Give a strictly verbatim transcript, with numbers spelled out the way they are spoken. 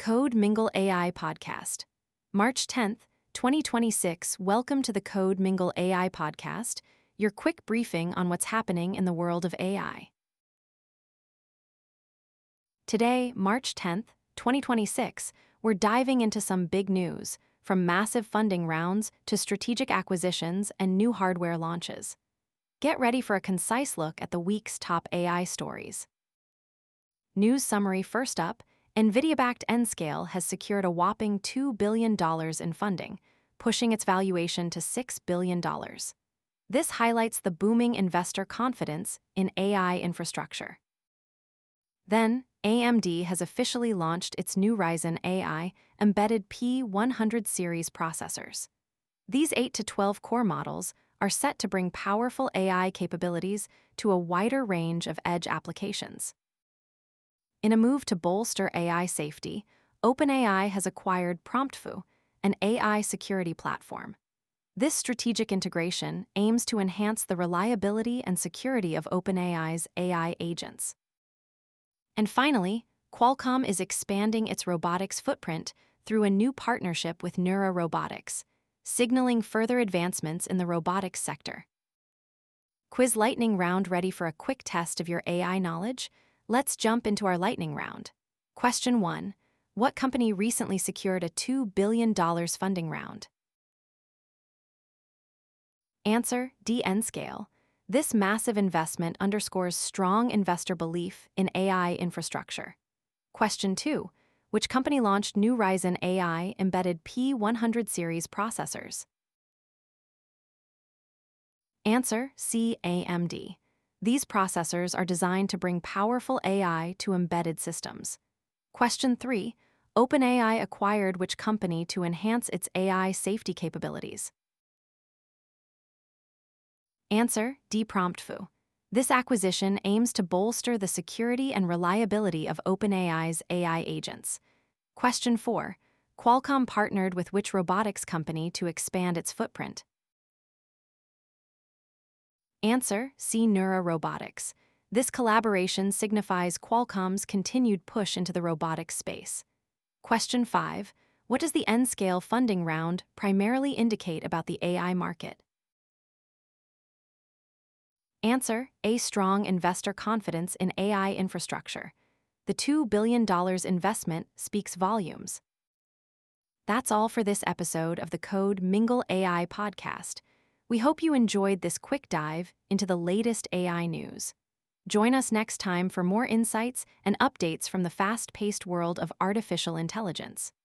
Code Mingle A I Podcast. March tenth, twenty twenty-six. Welcome to the Code Mingle A I Podcast, your quick briefing on what's happening in the world of A I. Today, March tenth, twenty twenty-six, we're diving into some big news, from massive funding rounds to strategic acquisitions and new hardware launches. Get ready for a concise look at the week's top A I stories. News summary first up. NVIDIA-backed Nscale has secured a whopping two billion dollars in funding, pushing its valuation to six billion dollars. This highlights the booming investor confidence in A I infrastructure. Then, A M D has officially launched its new Ryzen A I embedded P one hundred series processors. These eight to twelve core models are set to bring powerful A I capabilities to a wider range of edge applications. In a move to bolster A I safety, OpenAI has acquired PromptFu, an A I security platform. This strategic integration aims to enhance the reliability and security of OpenAI's A I agents. And finally, Qualcomm is expanding its robotics footprint through a new partnership with Neura Robotics, signaling further advancements in the robotics sector. Quiz lightning round. Ready for a quick test of your A I knowledge? Let's jump into our lightning round. Question one. What company recently secured a two billion dollars funding round? Answer: Nscale. This massive investment underscores strong investor belief in A I infrastructure. Question two. Which company launched new Ryzen A I embedded P one hundred series processors? Answer: A M D. These processors are designed to bring powerful A I to embedded systems. Question three. OpenAI acquired which company to enhance its A I safety capabilities? Answer: PromptFu. This acquisition aims to bolster the security and reliability of OpenAI's A I agents. Question four. Qualcomm partnered with which robotics company to expand its footprint? Answer: Neura Robotics. This collaboration signifies Qualcomm's continued push into the robotics space. Question five. What does the Nscale funding round primarily indicate about the A I market? Answer: A strong investor confidence in A I infrastructure. The two billion dollars investment speaks volumes. That's all for this episode of the Code Mingle A I podcast. We hope you enjoyed this quick dive into the latest A I news. Join us next time for more insights and updates from the fast-paced world of artificial intelligence.